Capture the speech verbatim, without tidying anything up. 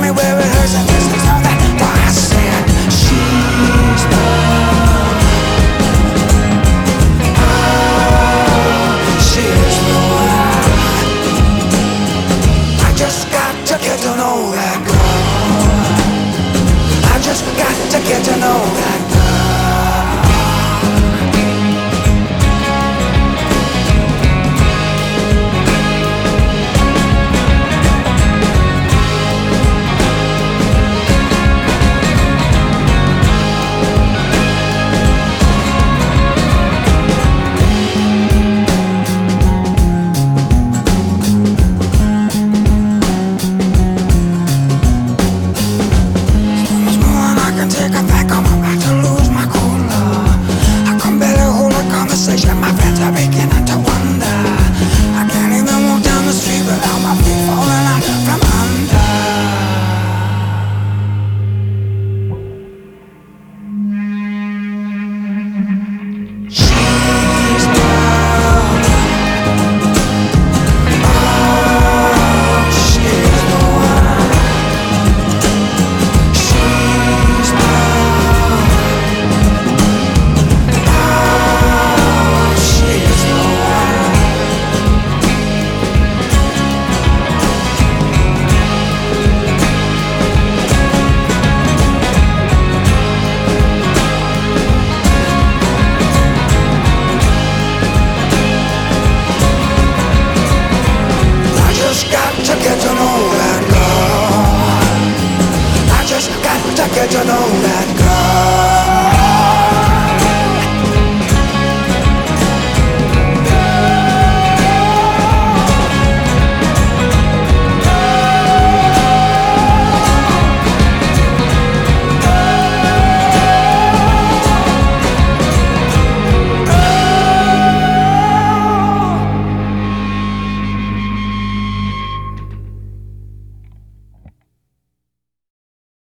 me where it hurts, and this is all that I said. She's the oh, she's the one. I just got to get to know that girl. I just got to get to know that